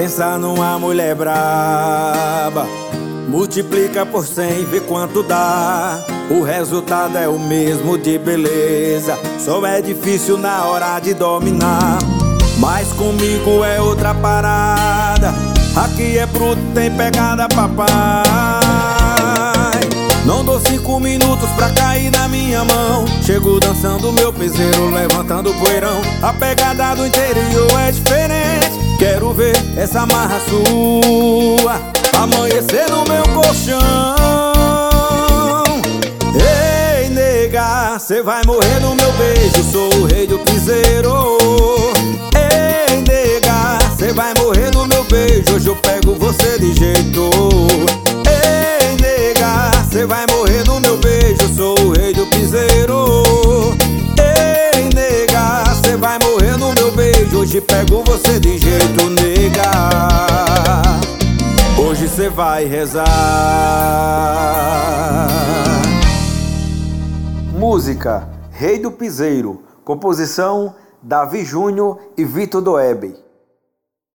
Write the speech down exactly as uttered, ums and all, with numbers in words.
Pensa numa mulher braba, multiplica por cem, vê quanto dá. O resultado é o mesmo de beleza, só é difícil na hora de dominar. Mas comigo é outra parada, aqui é bruto, tem pegada, papai. Não dou cinco minutos pra cair na minha mão. Chego dançando meu piseiro, levantando o poeirão. A pegada do interior é diferente. Quero ver essa marra sua amanhecer no meu colchão. Ei, nega, cê vai morrer no meu beijo, sou o rei do piseiro. Ei, nega, cê vai morrer no meu beijo, hoje eu pego você de jeito. Ei, nega, cê vai morrer no meu beijo, sou o rei do piseiro. Ei, nega, cê vai morrer no meu beijo, hoje pego você de jeito, nega. Hoje cê vai rezar. Música Rei do Piseiro, composição Davi Júnior e Vitor Doebe.